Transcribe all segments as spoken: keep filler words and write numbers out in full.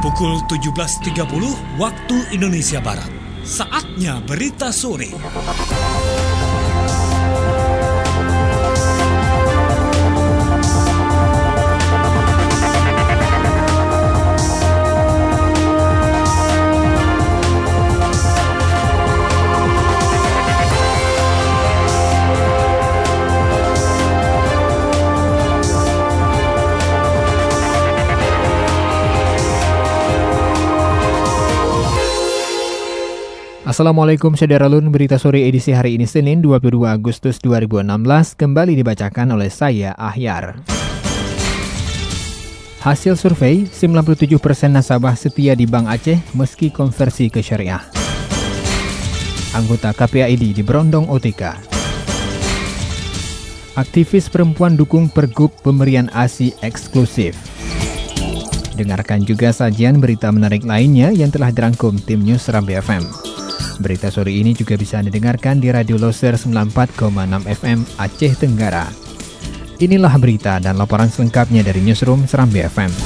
Pukul tujuh belas tiga puluh waktu Indonesia Barat. Saatnya berita sore. Assalamualaikum Saudara-lun, berita sore edisi hari ini Senin dua puluh dua Agustus dua ribu enam belas kembali dibacakan oleh saya Ahyar. Hasil survei, sembilan puluh tujuh persen nasabah setia di Bank Aceh meski konversi ke syariah. Anggota K P A I D diberondong O T K. Aktivis perempuan dukung pergub pemberian A S I eksklusif. Dengarkan juga sajian berita menarik lainnya yang telah dirangkum tim News Serambi F M. Berita sore ini juga bisa didengarkan di Radio Loser sembilan puluh empat koma enam F M Aceh Tenggara. Inilah berita dan laporan selengkapnya dari Newsroom Serambi F M.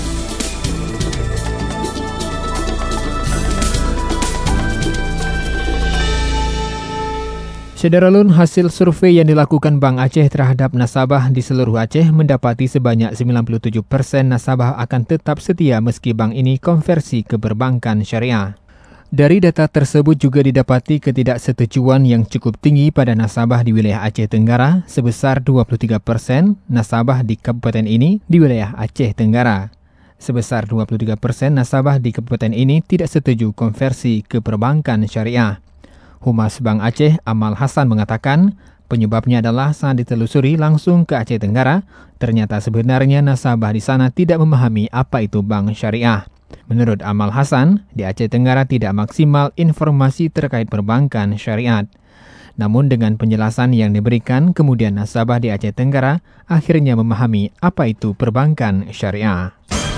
Saudara-lun, hasil survei yang dilakukan Bank Aceh terhadap nasabah di seluruh Aceh mendapati sebanyak sembilan puluh tujuh persen nasabah akan tetap setia meski bank ini konversi ke perbankan syariah. Dari data tersebut juga didapati ketidaksetujuan yang cukup tinggi pada nasabah di wilayah Aceh Tenggara sebesar dua puluh tiga persen, nasabah di kabupaten ini di wilayah Aceh Tenggara. Sebesar dua puluh tiga persen nasabah di kabupaten ini tidak setuju konversi ke perbankan syariah. Humas Bank Aceh Amal Hasan mengatakan penyebabnya adalah saat ditelusuri langsung ke Aceh Tenggara, ternyata sebenarnya nasabah di sana tidak memahami apa itu bank syariah. Menurut Amal Hasan, di Aceh Tenggara tidak maksimal informasi terkait perbankan syariat. Namun dengan penjelasan yang diberikan, kemudian nasabah di Aceh Tenggara akhirnya memahami apa itu perbankan syariah.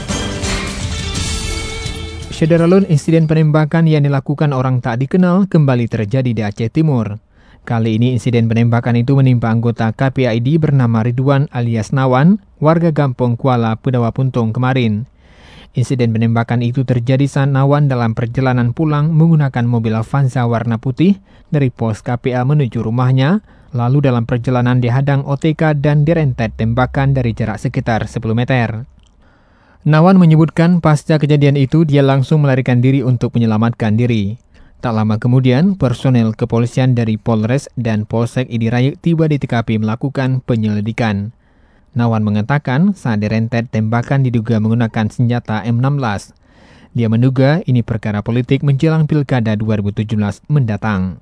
Saudara-lun, insiden penembakan yang dilakukan orang tak dikenal kembali terjadi di Aceh Timur. Kali ini insiden penembakan itu menimpa anggota K P A I D bernama Ridwan alias Nawan, warga Gampong Kuala, Pedawa Puntung kemarin. Insiden penembakan itu terjadi saat Nawan dalam perjalanan pulang menggunakan mobil Avanza warna putih dari pos K P A menuju rumahnya, lalu dalam perjalanan dihadang O T K dan direntet tembakan dari jarak sekitar sepuluh meter. Nawan menyebutkan pasca kejadian itu dia langsung melarikan diri untuk menyelamatkan diri. Tak lama kemudian, personel kepolisian dari Polres dan Polsek Idirayek tiba di T K P melakukan penyelidikan. Nawan mengatakan saat direntet tembakan diduga menggunakan senjata M enam belas. Dia menduga ini perkara politik menjelang Pilkada dua ribu tujuh belas mendatang.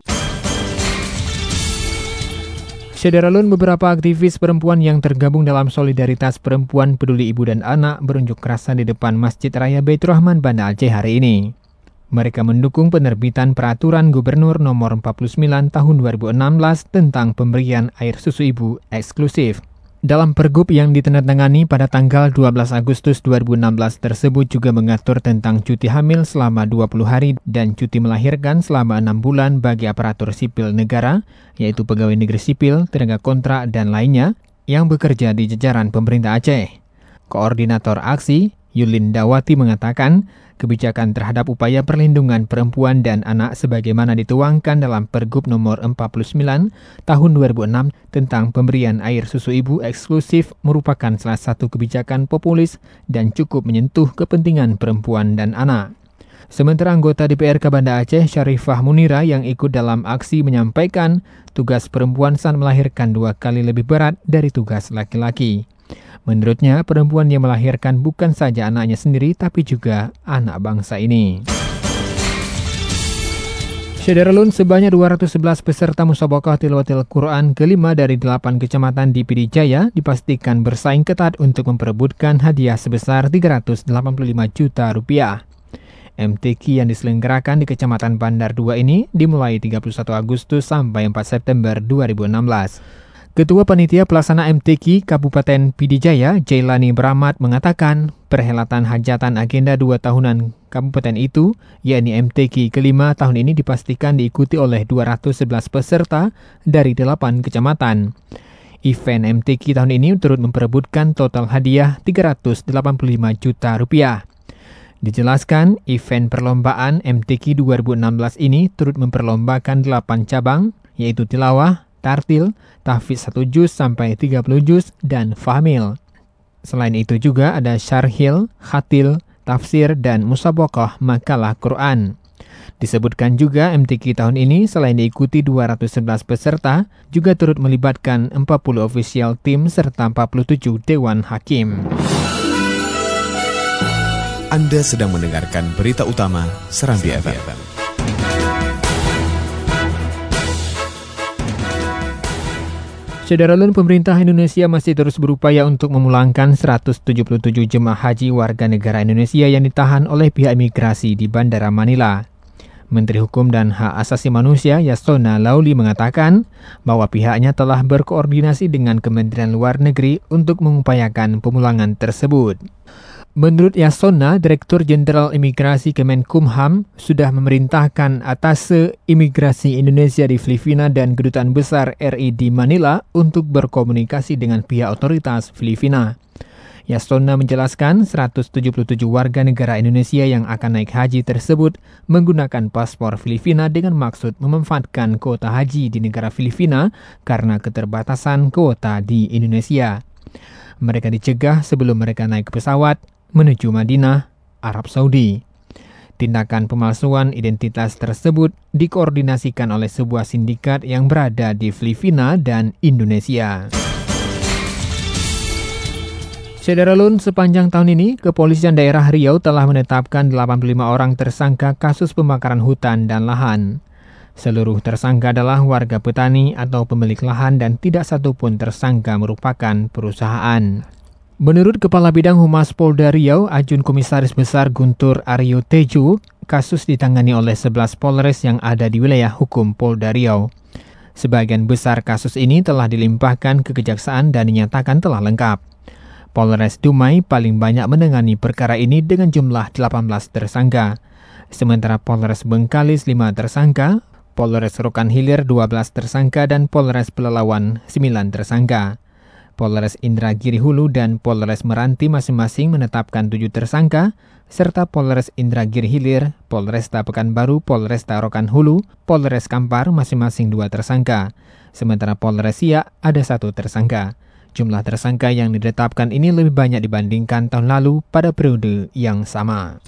Saudara-lun, beberapa aktivis perempuan yang tergabung dalam Solidaritas Perempuan Peduli Ibu dan Anak berunjuk rasa di depan Masjid Raya Baitur Rahman Banda Aceh hari ini. Mereka mendukung penerbitan Peraturan Gubernur Nomor empat puluh sembilan Tahun dua ribu enam belas tentang pemberian air susu ibu eksklusif. Dalam pergub yang ditandatangani pada tanggal dua belas Agustus dua ribu enam belas tersebut juga mengatur tentang cuti hamil selama dua puluh hari dan cuti melahirkan selama enam bulan bagi aparatur sipil negara, yaitu pegawai negeri sipil, tenaga kontrak, dan lainnya yang bekerja di jajaran pemerintah Aceh. Koordinator aksi, Yulin Dawati mengatakan, kebijakan terhadap upaya perlindungan perempuan dan anak sebagaimana dituangkan dalam Pergub Nomor empat puluh sembilan Tahun dua ribu enam tentang pemberian air susu ibu eksklusif merupakan salah satu kebijakan populis dan cukup menyentuh kepentingan perempuan dan anak. Sementara anggota D P R K Banda Aceh Syarifah Munira yang ikut dalam aksi menyampaikan tugas perempuan saat melahirkan dua kali lebih berat dari tugas laki-laki. Menurutnya, perempuan yang melahirkan bukan saja anaknya sendiri, tapi juga anak bangsa ini. Saudara-lun, sebanyak dua ratus sebelas peserta musabaqah tilawatil Quran kelima dari delapan kecamatan di P D Jaya dipastikan bersaing ketat untuk memperebutkan hadiah sebesar tiga ratus delapan puluh lima juta rupiah. M T Q yang diselenggarakan di Kecamatan Bandar dua ini dimulai tiga puluh satu Agustus sampai empat September dua ribu enam belas. Ketua Panitia Pelaksana M T Q Kabupaten P D Jaya, Jailani Bramat, mengatakan perhelatan hajatan agenda dua tahunan kabupaten itu, yakni M T Q kelima tahun ini dipastikan diikuti oleh dua ratus sebelas peserta dari delapan kecamatan. Event M T Q tahun ini turut memperebutkan total hadiah tiga ratus delapan puluh lima juta rupiah. Dijelaskan, event perlombaan M T Q dua ribu enam belas ini turut memperlombakan delapan cabang, yaitu tilawah, tartil, tahfiz satu juz sampai tiga puluh juz, dan fahmil. Selain itu juga ada syarhil, khatil, tafsir, dan musabaqah makalah Quran. Disebutkan juga M T Q tahun ini selain diikuti dua ratus sebelas peserta, juga turut melibatkan empat puluh official team serta empat puluh tujuh dewan hakim. Anda sedang mendengarkan berita utama Serambi F M. Saudara Lun, pemerintah Indonesia masih terus berupaya untuk memulangkan seratus tujuh puluh tujuh jemaah haji warga negara Indonesia yang ditahan oleh pihak imigrasi di Bandara Manila. Menteri Hukum dan Hak Asasi Manusia Yasona Lauli mengatakan bahwa pihaknya telah berkoordinasi dengan Kementerian Luar Negeri untuk mengupayakan pemulangan tersebut. Menurut Yasona, Direktur Jenderal Imigrasi Kemenkumham sudah memerintahkan Atase Imigrasi Indonesia di Filipina dan Kedutaan Besar R I di Manila untuk berkomunikasi dengan pihak otoritas Filipina. Yasona menjelaskan seratus tujuh puluh tujuh warga negara Indonesia yang akan naik haji tersebut menggunakan paspor Filipina dengan maksud memanfaatkan kuota haji di negara Filipina karena keterbatasan kuota di Indonesia. Mereka dicegah sebelum mereka naik pesawat menuju Madinah, Arab Saudi. Tindakan pemalsuan identitas tersebut dikoordinasikan oleh sebuah sindikat yang berada di Filipina dan Indonesia. Saudara Lun, sepanjang tahun ini, Kepolisian Daerah Riau telah menetapkan delapan puluh lima orang tersangka kasus pembakaran hutan dan lahan. Seluruh tersangka adalah warga petani atau pemilik lahan dan tidak satupun tersangka merupakan perusahaan. Menurut Kepala Bidang Humas Polda Riau, Ajun Komisaris Besar Guntur Aryo Tejo, kasus ditangani oleh sebelas Polres yang ada di wilayah hukum Polda Riau. Sebagian besar kasus ini telah dilimpahkan ke Kejaksaan dan dinyatakan telah lengkap. Polres Dumai paling banyak menangani perkara ini dengan jumlah delapan belas tersangka. Sementara Polres Bengkalis lima tersangka, Polres Rokan Hilir dua belas tersangka, dan Polres Pelalawan sembilan tersangka. Polres Indragiri Hulu dan Polres Meranti masing-masing menetapkan tujuh tersangka, serta Polres Indragiri Hilir, Polresta Pekanbaru, Polresta Rokan Hulu, Polres Kampar masing-masing dua tersangka. Sementara Polres Siak ada satu tersangka. Jumlah tersangka yang ditetapkan ini lebih banyak dibandingkan tahun lalu pada periode yang sama.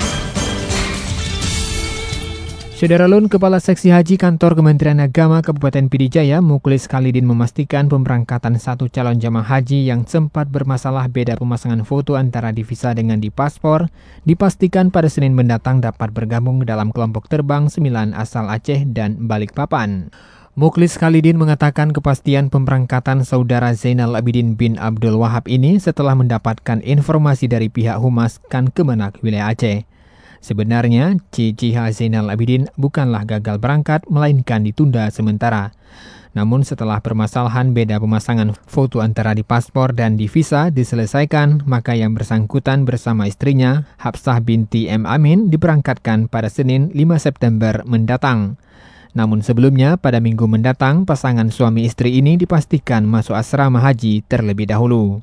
Saudara Lun, Kepala Seksi Haji Kantor Kementerian Agama Kabupaten P D Jaya, Mukhlis Khalidin memastikan pemberangkatan satu calon jamaah haji yang sempat bermasalah beda pemasangan foto antara di visa dengan di paspor, dipastikan pada Senin mendatang dapat bergabung dalam kelompok terbang sembilan asal Aceh dan Balikpapan. Mukhlis Khalidin mengatakan kepastian pemberangkatan saudara Zainal Abidin bin Abdul Wahab ini setelah mendapatkan informasi dari pihak Humas Kan Kemenak wilayah Aceh. Sebenarnya, C C H Zainal Abidin bukanlah gagal berangkat, melainkan ditunda sementara. Namun setelah permasalahan beda pemasangan foto antara di paspor dan di visa diselesaikan, maka yang bersangkutan bersama istrinya, Hafsah binti M. Amin, diberangkatkan pada Senin lima September mendatang. Namun sebelumnya, pada minggu mendatang, pasangan suami istri ini dipastikan masuk asrama haji terlebih dahulu.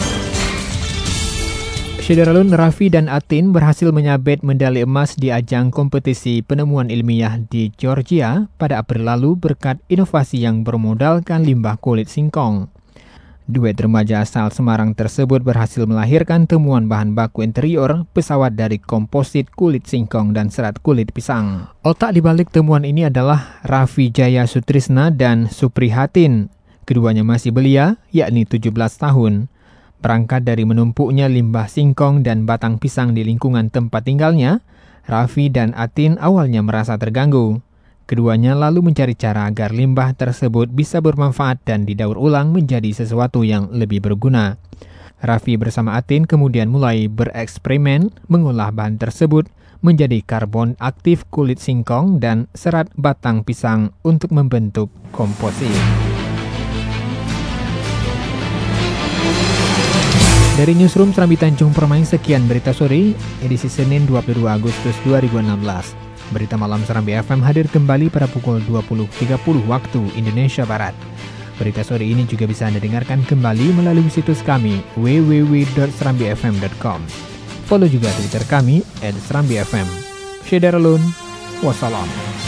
Saudara Lun, Raffi dan Atin berhasil menyabet medali emas di ajang kompetisi penemuan ilmiah di Georgia pada April lalu berkat inovasi yang bermodalkan limbah kulit singkong. Duet remaja asal Semarang tersebut berhasil melahirkan temuan bahan baku interior pesawat dari komposit kulit singkong dan serat kulit pisang. Otak dibalik temuan ini adalah Raffi Jaya Sutrisna dan Suprihatin. Keduanya masih belia, yakni tujuh belas tahun. Berangkat dari menumpuknya limbah singkong dan batang pisang di lingkungan tempat tinggalnya, Raffi dan Atin awalnya merasa terganggu. Keduanya lalu mencari cara agar limbah tersebut bisa bermanfaat dan didaur ulang menjadi sesuatu yang lebih berguna. Raffi bersama Atin kemudian mulai bereksperimen mengolah bahan tersebut menjadi karbon aktif kulit singkong dan serat batang pisang untuk membentuk komposit. Dari Newsroom Serambi Tanjung Permai, sekian berita sore, edisi Senin dua puluh dua Agustus dua ribu enam belas. Berita malam Serambi F M hadir kembali pada pukul dua puluh tiga puluh waktu Indonesia Barat. Berita sore ini juga bisa Anda dengarkan kembali melalui situs kami w w w dot serambi f m dot com. Follow juga Twitter kami et serambi f m. Syederalun, wassalam.